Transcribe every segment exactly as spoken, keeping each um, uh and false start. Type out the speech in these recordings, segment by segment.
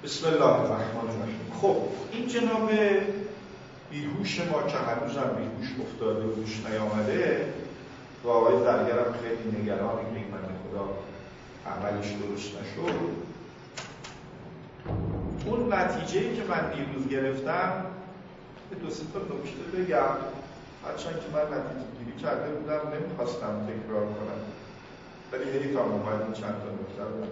بسم الله الرحمن الرحیم. خب این جناب بیهوش ما که هنوزم بیهوش افتاده و روش نیامده و آقای درگرم خیلی نگرانی که این من خدا عملش درست نشد. اون نتیجه‌ای که من دیروز گرفتم به دو سه تا نکته بگم، هرچند که من نتیجه گیری کرده بودم نمیخواستم تکرار کنم، ولی هی تا اومد این چند تا نکته رو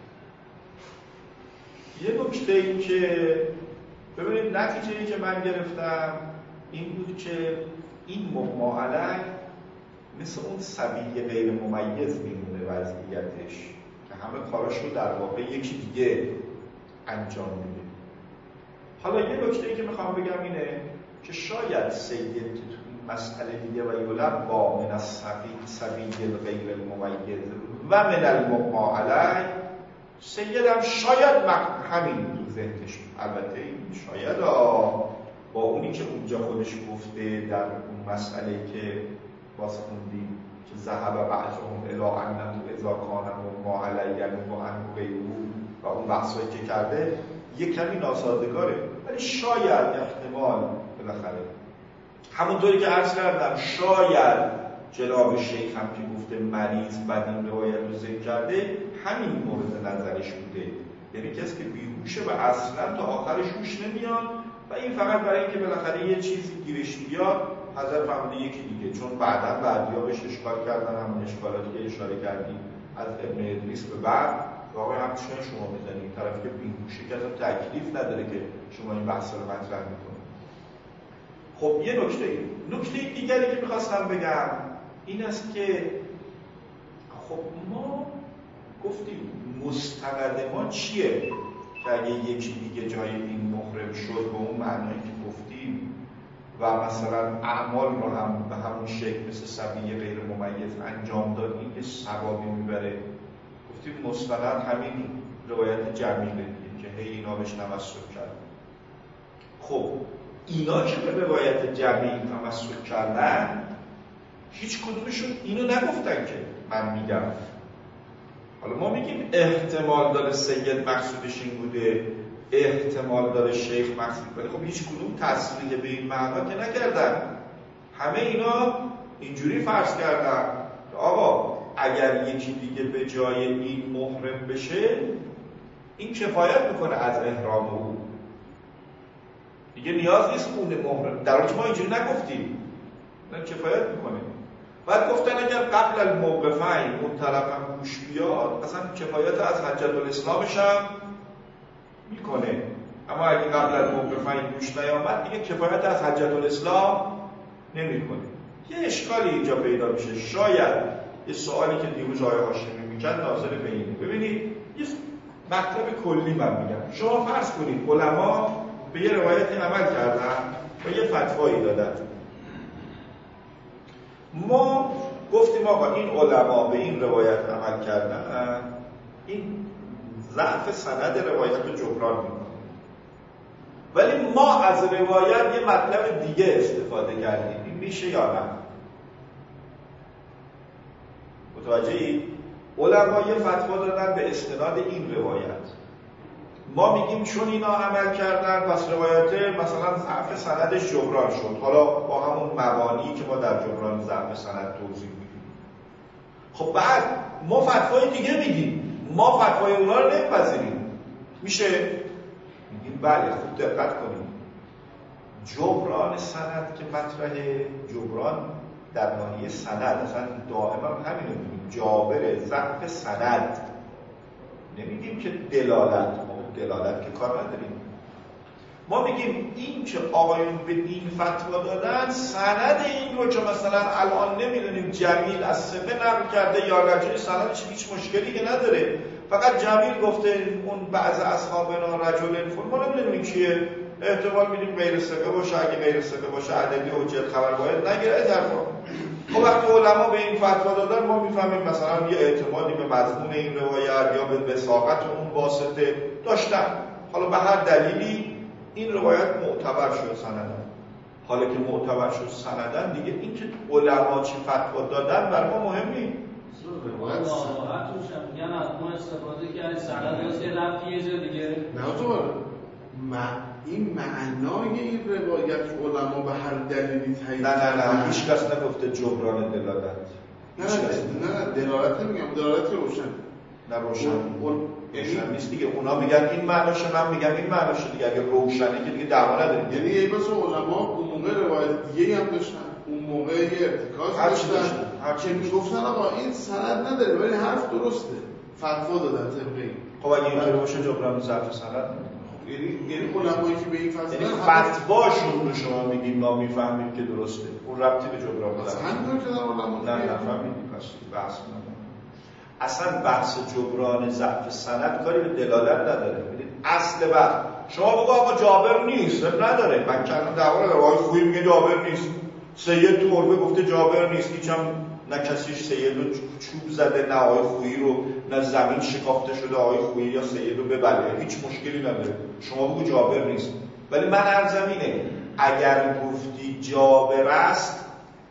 یه نکته این که ببینید نتیجه‌ای که من گرفتم این بود که این مغما علیه مثل اون صبی غیر ممیز میمونه وضعیتش که همه کاراش رو در واقع یکی دیگه انجام میده. حالا یه نکته‌ای که میخوام بگم اینه که شاید سید که تو این مسئله دیگه و یولم با من الصبی صبی غیر الممیز و من المغما علیه سیدم شاید همین تو ذهنش، البته این شاید با اونی که اونجا خودش گفته در اون مسئله که باز خوندیم که ذهب بعضهم الی انه اذا کان مغما علیه و انه غیره و اون بحثایی که کرده یک کمی ناسازگاره، ولی شاید احتمال بالاخره همونطوری که عرض کردم شاید جناب شیخ هم که گفته مریض بعد این روایت رو ذکر کرده همین مورد نظرش بوده، یعنی کسی که بیهوشه و اصلا تا آخرش هوش نمیاد و این فقط برای اینکه بالاخره یه چیزی گیرش بیاد حضرت فهمیده یکی دیگه، چون بعدا بعدیا بهش اشکال کردن همون اشکالاتی که اشاره کردیم از ابن ادریس به بعد واقعا همچنان شما میزنید این طرف که بیهوشه که اصلا تکلیف نداره که شما این بحث رو مطرح میکنید. خب یه نکته نکته دیگری که میخواستم بگم این است که خب ما گفتیم مستند ما چیه که اگه یکی دیگه جای این محرم شد به اون معنایی که گفتیم و مثلا اعمال رو هم به همون شکل مثل صبی غیر ممیز انجام داد این که ثوابی میبره، گفتیم مستند همین روایت جمیله که هی اینا بهش توسل کرد. خب اینا که به روایت جمیل توسل کردن هیچ کدومشون اینو نگفتن که من میگم. حالا ما میگیم احتمال داره سید مقصودش این بوده، احتمال داره شیخ مقصود بوده، خب هیچ کدوم تصریح به این معنا که نکردن، همه اینا اینجوری فرض کردن آقا اگر یکی دیگه به جای این محرم بشه این کفایت میکنه از احرام او، دیگه نیاز نیست اون محرم، در حالی که ما اینجوری نگفتیم، نه کفایت میکنه. بعد گفتن اگر قبل الموقفین اون طرف هم گوش بیاد اصلا کفایت از حجت الاسلامش هم میکنه، اما اگه قبل الموقفین گوش نیامد دیگه کفایت از حجت الاسلام نمیکنه. یه اشکالی اینجا پیدا میشه، شاید یه سوالی که دیروز آقای هاشمی میکرد ناظر به اینه. ببینید یه مطلب کلی من میگم، شما فرض کنید علما به یه روایتی عمل کردن و یه فتوایی دادن، ما گفتیم آقا این علما به این روایت عمل کردن این ضعف سند روایت رو جبران میکنه، ولی ما از روایت یه مطلب دیگه استفاده کردیم، این میشه یا نه؟ متوجهی؟ علما یه فتوا دادن به استناد این روایت، ما میگیم چون اینا عمل کردن پس روایت مثلا ضعف سندش جبران شد، حالا با همون مبانی که ما در جبران ضعف سند توضیح میدیم. خب بعد ما فتوای دیگه میگیم، ما فتوای اونا رو نمیپذیریم، میشه؟ میگیم بله خوب دقت کنیم، جبران سند که مطرحه، جبران در ناحیه سند اصلا دائما همین رو میگیم، جابر ضعف سند، نمیگیم که دلالت، دلالت که کار نداریم، ما میگیم این که آقایون به این فتوا دادن سند این رو که مثلا الان نمیدونیم جمیل از ثقه نقل کرده یا رجل سندش هیچ مشکلی که نداره، فقط جمیل گفته اون بعض اصحابنا رجل فلان، ما نمیدونیم چیه، احتمال میدیم غیر ثقه باشه، اگه غیر ثقه باشه عددی حجت خبر باید نگیره از حرفا. خب وقتی علما به این فتوا دادن ما میفهمیم مثلا یه اعتمادی به مضمون این روایت یا به وثاقت اون واسطه داشتن، حالا به هر دلیلی این روایت معتبر شد سندن. حالا که معتبر شد سندن دیگه این که علما چی فتوا دادن برای ما مهم نیست. روایت صحت روشن میگن از ما استفاده کردن سند واسه رفت یه جا دیگه. نه این معنای این روایت علما به هر دلیلی تایید نه نه نه هیچ کس نگفته جبران دلالت. نه نه نه دلالت نمیگم، دلالت روشن. نه روشن روشن نیست دیگه. اونا میگن این معناشه، من میگم این معناشه دیگه. اگه روشنه که دیگه دعوا نداریم. یعنی یه بس علما اون موقع روایت دیگه هم داشتن، اون موقع یه ارتکاز داشتن که میگفتن آقا این سند نداره ولی حرف درسته، فتوا دادن طبق این. خب اگه اینطوری باشه جبران ضعف سند یعنی یعنی علمایی که به این فصل یعنی فتواشون رو شما میگیم ما میفهمیم که درسته، اون ربطی به جبران نداره. اصلا همینطور که در علما نه نفهمیدیم پس بحث نداره. اصلا بحث جبران ضعف سند کاری به دلالت نداره. ببینید اصل بحث شما بگو آقا جابر نیست، نداره. من کردم دعوا نداره، آقای خویی میگه جابر نیست، سید تو عربه گفته جابر نیست، هیچم نه کسیش سید رو چوب زده، نه آقای خویی رو، نه زمین شکافته شده آقای خویی یا سید رو ببله، هیچ مشکلی نداره. شما بگو جابر نیست. ولی من عرضم اینه اگر گفتی جابر است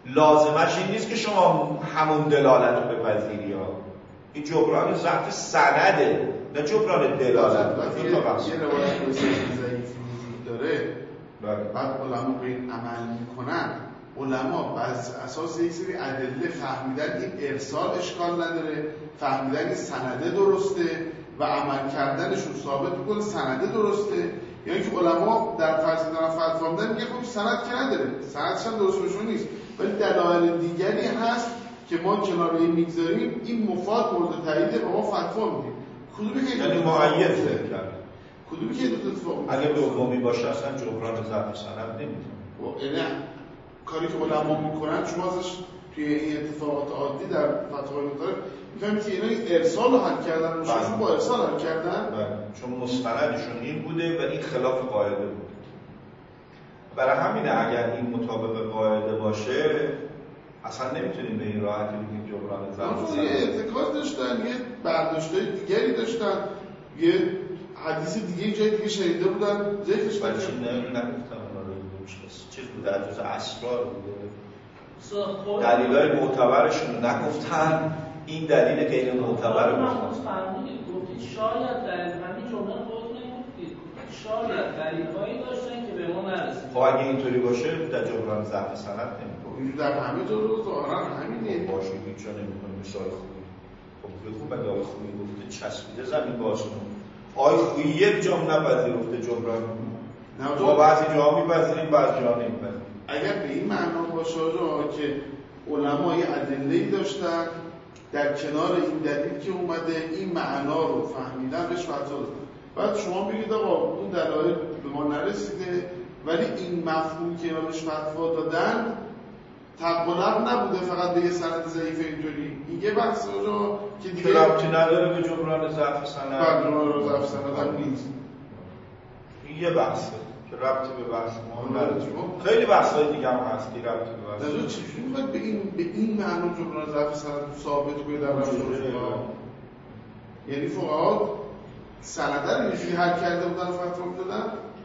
لازمش این نیست که شما همون دلالت رو بپذیری. ها این جبران ضعف سنده نه جبران دلالت. این تا بحث یه روایت ضعیفی وجود داره بعد علما به این عمل میکنن، علما بر اساس یک سری ادله فهمیدن این ارسال اشکال نداره، فهمیدن این سنده درسته و عمل کردنشون ثابت میکنه سنده درسته. یعنی که علما در فرض دارن فتوا میدن میگه خب سند که نداره، سندش هم درست بهشون نیست، ولی دلایل دیگری هست که ما کنار این میگذاریم، این مفاد مورد تاییده و ما فتوا میدیم. کدومی که یعنی معید ذکر کرد، کدومی که دو تا اتفاق اگه دومی باشه اصلا جبران ضعف سند نمیتونه. نه کاری که علما میکنن شما ازش توی این اتفاقات عادی در فتاوای مختلف میفهمید که اینا ارسال رو حل کردن، مشکلشون با ارسال حل کردن. بله. چون مستندشون این بوده و این خلاف قاعده بود. برای همینه اگر این مطابق قاعده باشه اصلا نمیتونیم به این راحتی بگیم جبران ضعف سند. یه ارتکاز داشتن، یه برداشتای دیگری داشتن، یه حدیث دیگه جای دیگه شنیده بودن، ذکرش ولی چی نگفتم چیز بوده، از جز اسرار بوده. دلیلای معتبرشون نگفتن، این دلیله که این معتبر بود. گفتید شاید در همین جمله خودتون نگفتید شاید دلیل‌هایی داشتن که به ما نرسید. خب اگه اینطوری باشه در جبران ضعف سند نمی‌کنه. این در همه جا رو ظاهرا همینه. باشه هیچ جا نمی‌کنه. مثال خوبی. خب بگو بعد آقای خوبی گفته چسبیده زمین باشون. آقای خوبی یک جا نپذیرفته جبران. نه ما بعضی جاها می‌پذیریم بعضی جاها نمی‌پذیریم. اگر به این معنا باشه که علما یه ادله‌ای داشتن در کنار این دلیل که اومده این معنا رو فهمیدن بهش فتوا دادن، بعد شما بگید آقا اون دلایل به ما نرسیده ولی این مفهوم که بهش فتوا دادن تقلب نبوده فقط به یه سند ضعیف اینطوری. این یه بحث رو که دیگه ربطی نداره به جبران ضعف سند. بعد جبران ضعف سند هم نیست. این یه بحثه که ربطی به بحث ما نداره. خیلی بحث‌های دیگه هم هست که ربطی به بحث. نظر چجوری می‌خواد به این به این معنا جبران ضعف سند ثابت کنه در رفتار فقها؟ یعنی فقها سند رو یه جوری حل کرده بودن و فتوا می‌دادن؟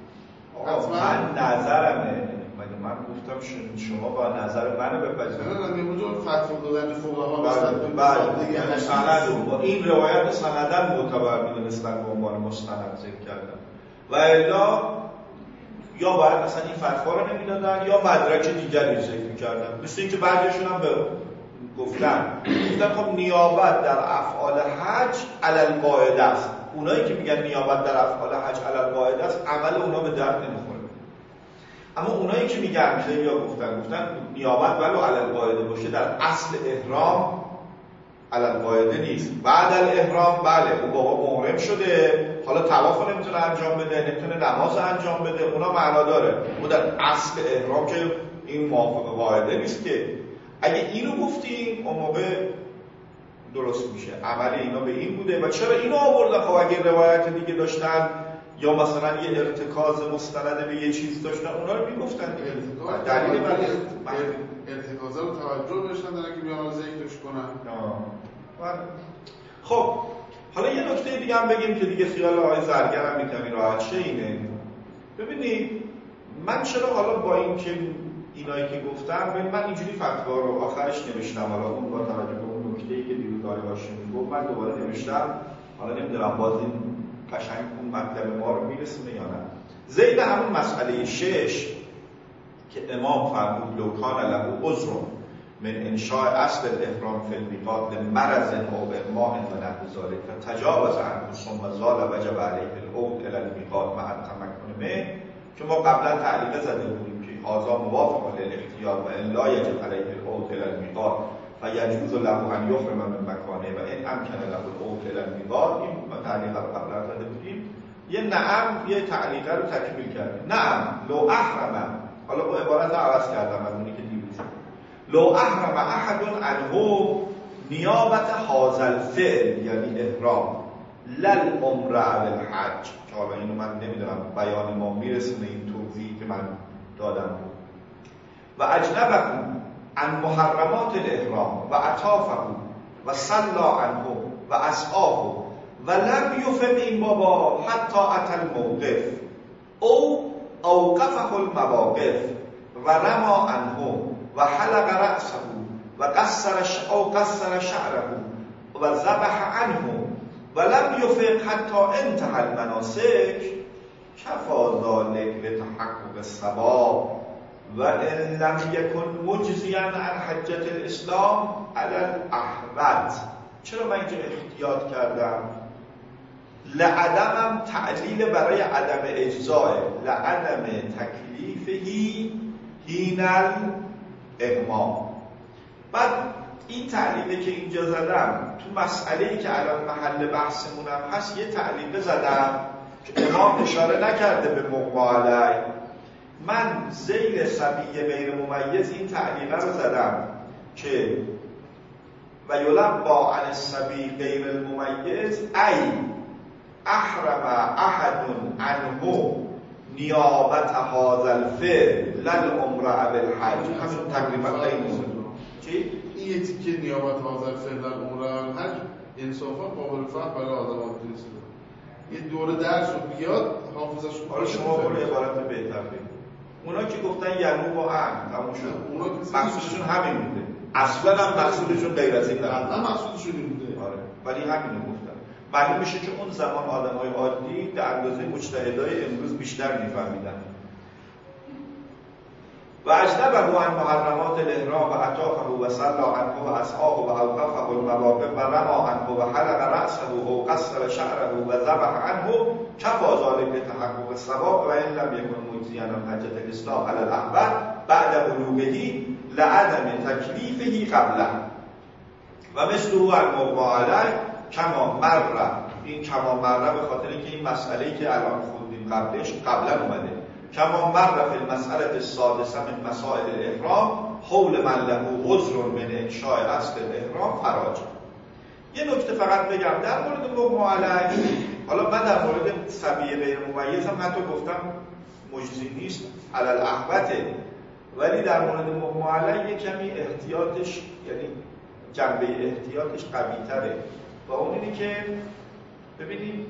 من نظرمه، مگه من گفتم شما با نظر منو بپذیرید. نه نه نه اونجا فتوا دادن فقها نسبت به سند سند با این روایت سندن معتبر می‌دونستن به عنوان مستند ذکر کردن. و الا یا باید اصلا این فتوا رو نمیدادن یا مدرک دیگری ذکر می‌کردن. مثل اینکه بعضیشون هم به گفتن گفتن خب نیابت در افعال حج علی القاعده است. اونایی که میگن نیابت در افعال حج علی القاعده است عمل اونا به درد نمیخوره. اما اونایی که میگن خیلی ها گفتن گفتن نیابت ولو علی القاعده باشه در اصل احرام علی القاعده نیست. بعد الاحرام بله اون بابا محرم شده، حالا طواف نمیتونه انجام بده، نمیتونه نماز انجام بده، اونا معنا داره. اون در اصل احرام که این موافق قاعده نیست که. اگه اینو گفتیم اون موقع درست میشه. عمل اینا به این بوده و چرا اینو آوردن؟ خب اگه روایت دیگه داشتن یا مثلا یه ارتکاز مستند به یه چیز داشتن اونا رو میگفتن دیگه. دلیل برای ارتکازا رو توجه داشتن دارن که بیان ذکرش کنن. خب حالا یه نکته دیگه هم بگیم که دیگه خیال آقای زرگر هم میکنی راحت شه اینه. ببینید من چرا حالا با این که اینایی که گفتم من اینجوری فتوا رو آخرش نوشتم، حالا اون با توجه به اون نکته‌ای که دیروز داره باشه میگفت من دوباره نوشتم، حالا نمیدونم باز این قشنگ اون مطلب ما رو میره میرسونه یا نه. زید همون مسئله شش که امام فرمود لو کان له عذر من انشاء اصل الاحرام فی المیقات لمرض او اغماء و نحو ذلک فتجاوز عنه ثم زال وجب علیه العود الی المیقات مع التمکن منه، که ما قبلا تعلیق زده بودیم که هذا موافق للاختیار و ان لا یجب علیه العود الی المیقات فیجوز له ان یحرم من مکانه و ان امکن له العود الی المیقات. این تعلیق رو قبلا زده بودیم. یه نعم یه تعلیق رو تکمیل کردیم. نعم لو احرم، حالا با عبارت عوض کردم از اونی که دیروز، لو احرم احد عنه نیابت هذا الفعل یعنی احرام لل عمره و الحج، که حالا اینو من نمیدونم بیان ما میرسونه این توضیحی که من دادم بود. و اجنبه عن محرمات الاحرام و اطافه و صلا عنه و اسعاه و لم یفق این بابا حتی اتى الموقف او اوقفه المواقف و رما عنه و حلق رأسه و قصر او قصر شعره و ذبح عنه و لم یفق حتی انتهى المناسک کفا ذلک لتحقق الثواب و ان لم یکن مجزیا عن حجة الاسلام علی الاحوط. چرا من اینجا احتیاط کردم؟ لعدمم تعلیل برای عدم اجزاء، لعدم تکلیفهی حین الاغماء. بعد این تعلیلی که اینجا زدم تو مسئله‌ای که الان محل بحثمونم هست یه تعلیل زدم که امام اشاره نکرده به مغما علیه. من ذیل صبی غیر ممیز این تعلیل رو زدم که و یلبا عن الصبی غیر الممیز ای احرم احد عنه نیابت هذا الفعل للعمره بالحج. همون تقریبا این چی؟ این یه تیکه نیابت هذا الفعل للعمره بالحج انصافا قابل فهم برای آدم‌ها نیست. یه دوره درس رو بیاد حافظش رو. حالا شما برو عبارت بهتر بگید. اونا که گفتن یعنی با هم تموم شد. اونا مقصودشون همین بوده. اصلا هم مقصودشون غیر از این نبوده. اصلا مقصودشون این بوده. آره. ولی همینو گفتن. معلوم میشه که اون زمان آدم‌های عادی در اندازه مجتهدای امروز بیشتر می‌فهمیدن. و اجنبه عن محرمات الاحرام و اطافه و صلا عنه و اسعاه و اوقفه المواقف و رما عنه و حلق رأسه و قصر شعره و ذبح عنه کفا ذلک لتحقق الثواب و ان لم یکن مجزیا عن حجة الاسلام علی الاحوط بعد بلوغه لعدم تکلیفه قبله و مثله المغما علیه کما مره. این کما مره به خاطر اینکه این مسئله‌ای که الان خوندیم قبلش قبلا اومده. کما مره فی المسأله السادسه من مسائل الاحرام حول من له عذر من انشاء اصل الاحرام فراج. یه نکته فقط بگم در مورد مغما علیه. حالا من در مورد صبی غیر ممیز هم حتی گفتم مجزی نیست علی الاحوط، ولی در مورد مغما علیه یه کمی احتیاطش یعنی جنبه احتیاطش قوی تره و اون اینه که ببینید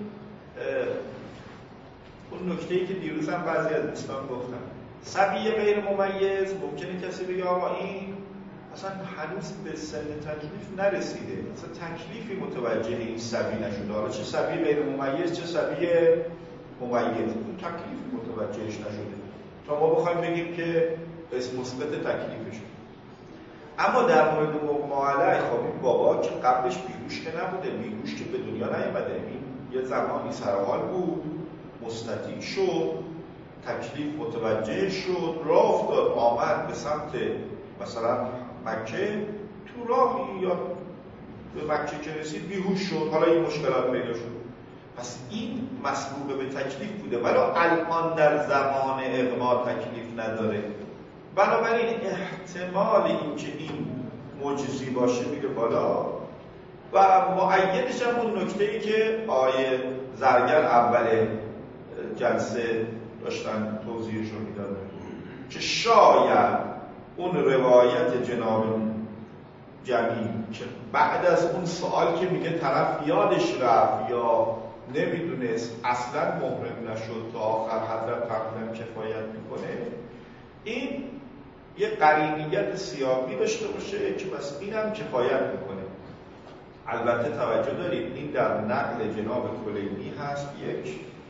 اون نکته‌ای که دیروز هم بعضی از دوستان گفتن صبی غیر ممیز ممکنه کسی بگه آقا این اصلا هنوز به سن تکلیف نرسیده، اصلا تکلیفی متوجه این صبی نشده، حالا چه صبی غیر ممیز چه صبی ممیز اون تکلیفی متوجهش نشده تا ما بخوایم بگیم که اسم مثبت تکلیفشه. اما در مورد مغما علیه خب این بابا که قبلش بیهوش که نبوده، بیهوش که به دنیا نیامده، این یه زمانی سرحال بود، مستطیع شد، تکلیف متوجه شد، راه افتاد آمد به سمت مثلا مکه، تو راهی یا به مکه که رسید بیهوش شد، حالا این مشکلات پیدا شد. پس این مسبوق به تکلیف بوده، ولی الان در زمان اغما تکلیف نداره. بنابراین احتمال این که این مجزی باشه میره بالا و مؤیدش هم اون نکته‌ای که آیه زرگر اول جلسه داشتن توضیحش رو میدادن که شاید اون روایت جناب جمیل که بعد از اون سوال که میگه طرف یادش رفت یا نمیدونست اصلا محرم نشد تا آخر حضرت فرمودن کفایت میکنه، این یه قرینیت سیاقی داشته باشه که بس اینم کفایت میکنه. البته توجه دارید این در نقل جناب کلینی هست یک،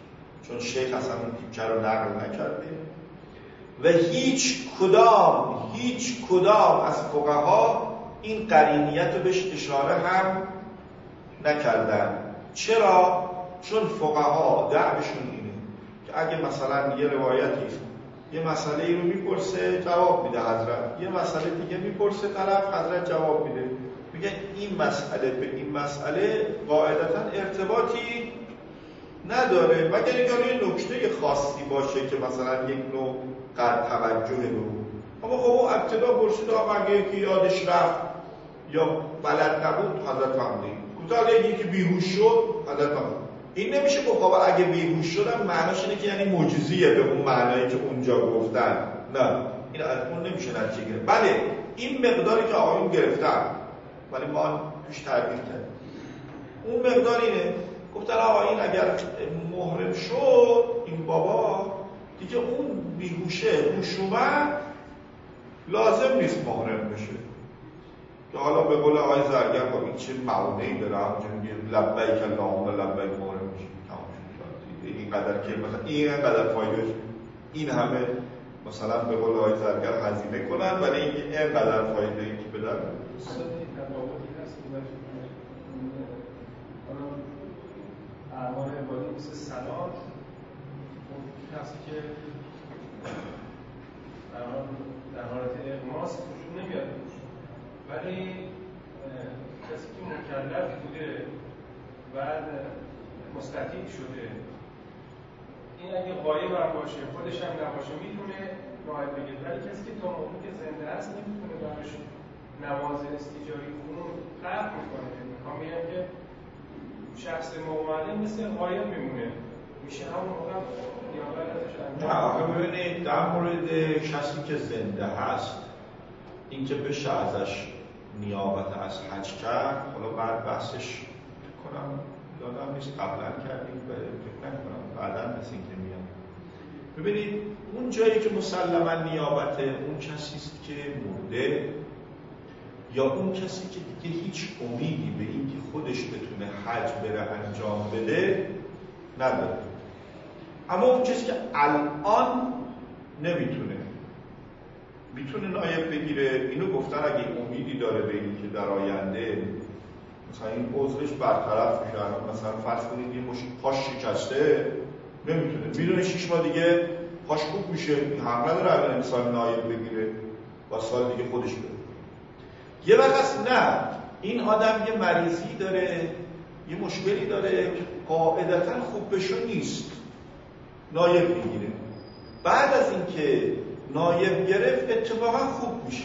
چون شیخ اصلا اون تیکه رو نقل نکرده و هیچ کدام هیچ کدام از فقها این قرینیت رو بهش اشاره هم نکردن. چرا؟ چون فقها دعوشون اینه که اگه مثلا یه روایتی یه مسئله ای رو میپرسه جواب میده حضرت، یه مسئله دیگه میپرسه طرف حضرت جواب میده، میگه این مسئله به این مسئله قاعدتا ارتباطی نداره مگر اینکه یه نکته خاصی باشه که مثلا یک نوع قرب توجه رو. اما خب اون ابتدا پرسید آقا اگه یکی یادش رفت یا بلد نبود حضرت فهمید، گفت اگه یکی بیهوش شد حضرت فهمید. این نمیشه گفت آقا اگه بیهوش شدن معناش اینه که یعنی معجزه‌ایه به اون معنایی که اونجا گفتن. نه، این از اون نمیشه نتیجه گرفت. بله این مقداری که آقایون گرفتن ولی ما توش تعبیر کردیم، اون مقدار اینه گفتن آقا این اگر محرم شد این بابا دیگه اون بیهوشه هوش اومد لازم نیست محرم بشه، که حالا به قول آقای زرگر با این چه معونه‌ای داره همونجا میگه لبیک اللهم لبیک محرم میشه اینقدر که مثلا اینقدر فایده این همه مثلا به قول آقای زرگر هزینه کنن ولی اینقدر فایده ای که بدن اعمال عبادی مثل صلات کسی که در حالت اغماس وجود نمیاد، ولی کسی که مکلف بوده بعد مستطیع شده این اگه غایب هم باشه خودش هم نباشه میتونه نایب بگیره، ولی کسی که تا موقعی که زنده است نمیتونه براش نماز استیجاری خونون قرد میکنه. میخوام بگم که شخص موعده مثل غایب میمونه، میشه همون موقع نیابت ازش انجام. نه آخه ببینید در مورد کسی که زنده هست اینکه بشه ازش نیابت از حج کرد، حالا بعد بحثش کنم یادم نیست قبلا کردیم فکر نکنم بعدا مثل اینکه میام. ببینید اون جایی که مسلما نیابته اون کسی است که مرده یا اون کسی که دیگه هیچ امیدی به اینکه خودش بتونه حج بره انجام بده نداره. اما اون کسی که الان نمیتونه میتونه نایب بگیره، اینو گفتن اگه امیدی داره به اینکه در آینده مثلا این عذرش برطرف میشه، مثلا فرض کنید یه مش پاش شکسته نمیتونه، میدونه شش ماه دیگه پاش خوب میشه، حق نداره الان انسان نایب بگیره و سال دیگه خودش بره. یه وقت نه این آدم یه مریضی داره یه مشکلی داره که قاعدتا خوب بشه نیست، نایب میگیره. بعد از اینکه نایب گرفت اتفاقا خوب میشه.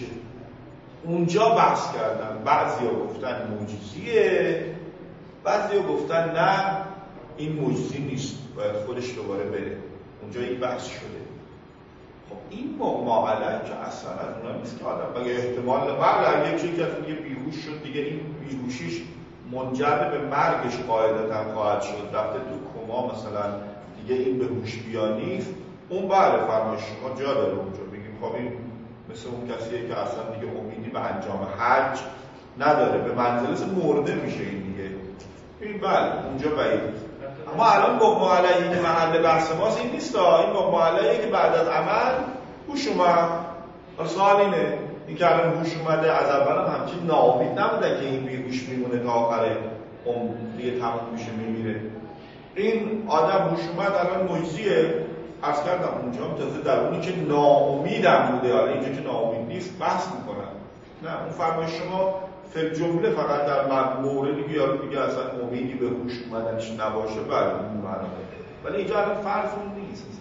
اونجا بحث کردن، بعضیا گفتن معجزیه، بعضیا گفتن نه این معجزی نیست باید خودش دوباره بره. اونجا این بحث شده. خب این معامله که اصلا از اونا نیست که آدم بگه احتمال بله اگه چیزی که از اون یه بیهوش شد دیگه این بیهوشیش منجر به مرگش قاعدتا خواهد شد، رفته تو کما مثلا دیگه این به هوش بیا نیست، اون بله فرمایش شما جا داره اونجا بگیم خب این مثل اون کسیه که اصلا دیگه امیدی به انجام حج نداره، به منزل مرده میشه این دیگه، این بله اونجا بعید. اما الان مغما علیه که محل بحث ماست این نیست، این مغما علیه که بعد از عمل هوش اومد. سوال اینه این که الان هوش اومده از اول هم همچین ناامید نبودن که این بیهوش میمونه تا آخر عمر دیگه تموم میشه میمیره. این آدم هوش اومد الان معجزیه. عرض کردم اونجا هم تازه در اونی که ناامیدم بوده، حالا اینجا که ناامید نیست بحث میکنن. نه اون فرمایش شما فل جمله فقط در موردی که یارو دیگه اصلا امیدی به هوش اومدنش نباشه بله اون معنا، ولی اینجا الان فرض اون نیست.